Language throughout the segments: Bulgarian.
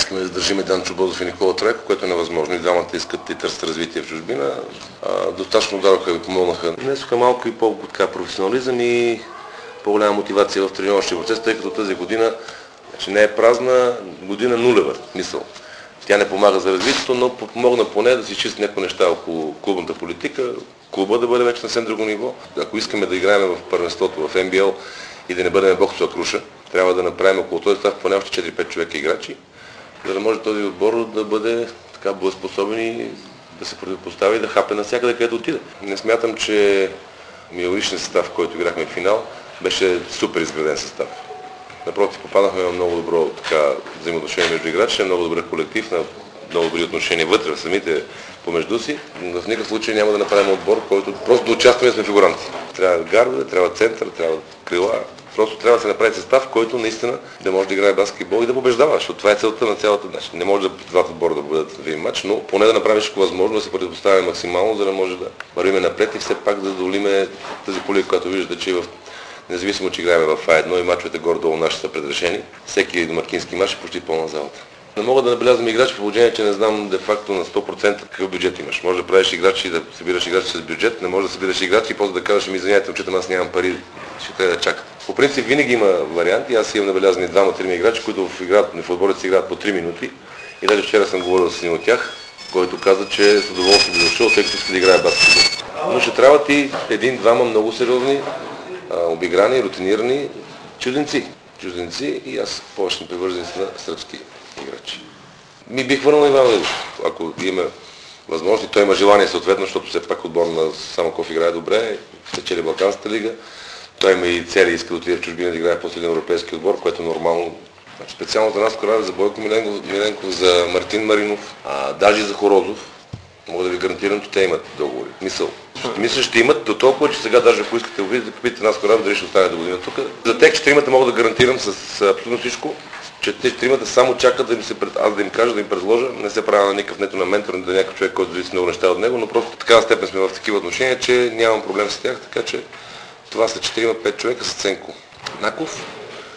искаме да задържиме Данчо Бозов и Никола Трайко, което е невъзможно. И двамата искат и търсят развитие в чужбина. Достатъчно дадоха и помогнаха. Внесоха малко и по-професионализъм и по-голяма мотивация в тренировъчния процес, тъй като тази година не е празна, година нулева мисъл. Тя не помага за развитието, но помогна поне да си чисти някои неща около клубната политика, клуба да бъде вече на съвсем друго ниво. Ако искаме да играем в първенството, в НБЛ и да не бъдем боксова круша, трябва да направим около този състав поне още 4-5 човека играчи, за да може този отбор да бъде така боеспособен и да се противопостави и да хапе навсякъде, където отиде. Не смятам, че миналогодишният състав, в който играхме в финал, беше супер изграден състав. Напротив, попаднахме на много добро взаимоотношение между играчите, много добър колектив, на много добри отношения вътре в самите помежду си. В никакъв случай няма да направим отбор, който просто да участваме, сме фигуранти. Трябва гардове, трябва център, трябва крила. Просто трябва да се направи състав, който наистина да може да играе баскетбол и да побеждава, защото това е целта на цялата днес. Не може да двата отбора да бъдат в един матч, но поне да направим всичко възможно, да се противопоставяме максимално, за да може да вървим напред и все пак да задоволиме тази полика, която виждате, че независимо, че играем в А1 и мачовете горе-долу наши са предрешени, всеки домакински мач е почти пълна залата. Не мога да набелязвам играчи в положение, че не знам де-факто на 100% какъв бюджет имаш. Може да правиш играчи и да събираш играчи с бюджет, не може да събираш играчи и после да кажеш, ми извиняйте, момчета, аз нямам пари, ще трябва да чакат. По принцип винаги има варианти. Аз имам набелязани 2-3 играчи, които в отборите си играят по 3 минути. И даже вчера съм говорил с един от тях, който каза, че с удоволствие би дошъл, тъй като иска да играе баскетбол. Но ще трябват и един-двама много сериозни, обиграни, рутинирани чужденци и аз повече привърженик на сръбски играчи. Бих върнал Иван Лилов, ако има възможност и той има желание съответно, защото все пак отбор на Самоков играе добре, спечели Балканската лига. Той има и цели, иска да отиде в чужбина да играе после един европейски отбор, което е нормално. Специално за нас корабе, за Бойко Миленков, за Мартин Маринов, даже и за Хорозов. Мога да ви гарантирам, че те имат договори. Мисля, ще имат до толкова, че сега даже ако искате да попитате нас кораб, дали ще остане до година тук. За тях четиримата мога да гарантирам с абсолютно всичко, че те четиримата само чакат аз да им кажа, да им предложа. Не се правя на никакъв нето на ментор, да някакъв човек, който зависи много неща от него, но просто такава степен сме в такива отношения, че нямам проблем с тях, така че това са 4-5 човека с Ценко Наков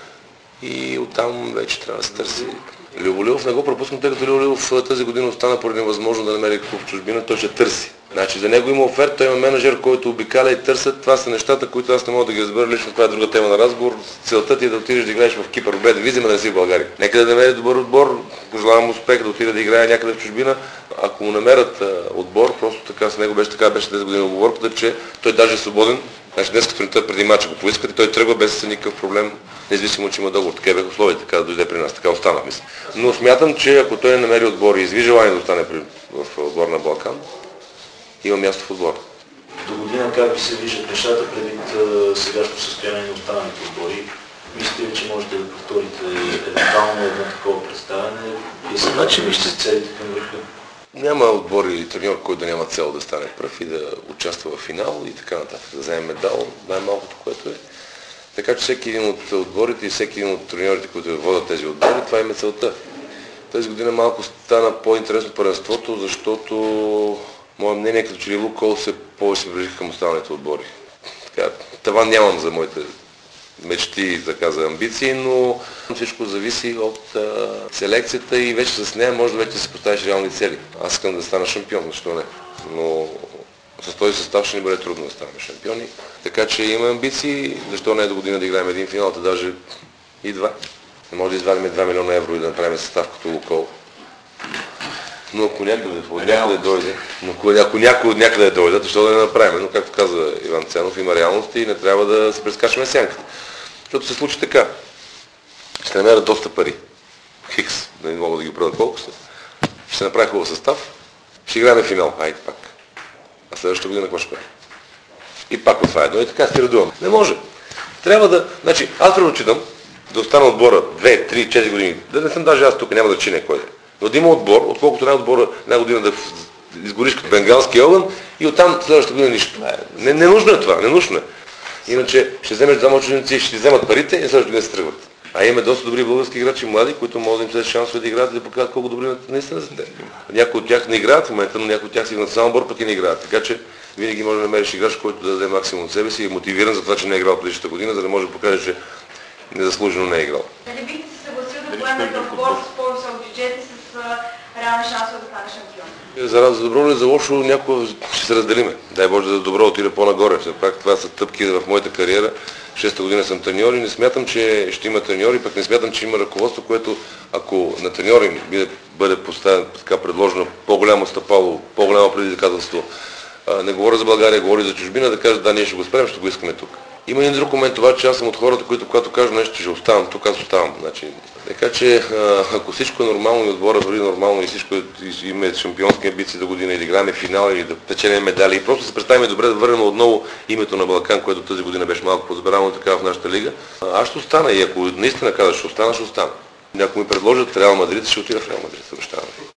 и оттам вече трябва да се търси. Люболилов не го пропускам, тъй като Люболилов тази година остана поради невъзможно да намери клуб в чужбина, той ще търси. Значи за него има оферта, той има менеджер, който обикаля и търсят. Това са нещата, които аз не мога да ги разбера лично, това е друга тема на разговор. Целта ти е да отидеш да играеш в Кипър, добре, да визиме да не си в България. Нека да намери добър отбор, пожелавам успех да отиде да играе някъде в чужбина. Ако му намерят отбор, просто така с него беше тази година оговорката, че той даже е свободен. Значи днес сутринта преди мача го поискат и той тръгва без никакъв проблем, независимо, че има договор. Така бяха условията, така да дойде при нас, така остана, мисля. Но смятам, че ако той не намери отбор и изви желание да остане в отбор на Балкан, има място в отбора. До година как ви се виждат нещата предвид сегашното състояние на останалите отбори? Мислите ли, че можете да повторите евентуално едно такова представяне и значи вижте целите към върха? Няма отбор или треньор, който да няма цел да стане пръв и да участва в финал и така нататък, да вземе медал, най-малкото, което е. Така че всеки един от отборите и всеки един от треньорите, които водят тези отбори, това им е целта. Тази година малко стана по-интересно първенството, защото мое мнение, като че ли Лукол се повече приближиха към останалите отбори. Така, таван нямам за моите мечти, така за амбиции, но всичко зависи от селекцията и вече с нея може да вече си поставиш реални цели. Аз искам да стана шампион, защо не? Но с този състав ще ни бъде трудно да станем шампиони. Така че има амбиции, защо не е до година да играем един финал, даже и два. Не може да извадим 2 милиона евро и да направим състав като Лукол. Но ако някъде дойде, ако някой от някъде дойде, защо да не направим? Но както каза Иван Ценов, има реалности и не трябва да се прескачаме сянката. Защото се случи така. Ще намерят доста пари. Хикс, да не мога да ги правя колко са. Ще направи хубав състав. Ще играем финал. Айде пак. А следващата година какво ще правим? И пак от това едно и така се редуваме. Не може. Трябва да... Значи, аз предпочитам да остана отбора 2, 3, 4 години. Да не съм даже аз тук, няма да чине кой да е. Но да има отбор, отколкото една година да изгориш като бенгалски огън и оттам следващата година нищо. Ненужно е това, ненужно е. Иначе ще вземеш двама чужденци, ще ти вземат парите и следващата година се тръгват. А имаме доста добри български играчи, млади, които могат да им се шансове да играят и да покажат колко добри наистина са те. Някои от тях не играят в момента, но някои от тях си в национален отбор пък и не играят. Така че винаги може да намериш играч, който да даде максимум от себе си и е мотивиран за това, че не е играл предишната година, за да може да покаже, че незаслужено не е играл. Дали бихте се съгласил да поемете отбор с по-висок бюджет и с реални шансове да стане шампион? За добро или за лошо, някога ще се разделиме. Дай Боже за добро отиде по-нагоре. Все пак това са стъпки в моята кариера. 6-та година съм треньор и не смятам, че ще има треньори, пък не смятам, че има ръководство, което ако на треньори бъде поставен, така предложено по-голямо стъпало, по-голямо предизвикателство, не говоря за България, говоря за чужбина, да кажа да, ние ще го спрем, ще го искаме тук. Има един друг момент това, че аз съм от хората, които когато кажа нещо, ще оставам тук, аз оставам. Така че ако всичко е нормално и отбора върви нормално и всичко има шампионски амбиции до година или да играем финал или да печелим медали и просто се представим добре да върнем отново името на Балкан, което тази година беше малко подзабравено така в нашата лига, аз ще остана и ако наистина казваш ще остана, ще остана. Някой ми предложат Реал Мадрид, ще отида в Реал Мадрид, обещавам.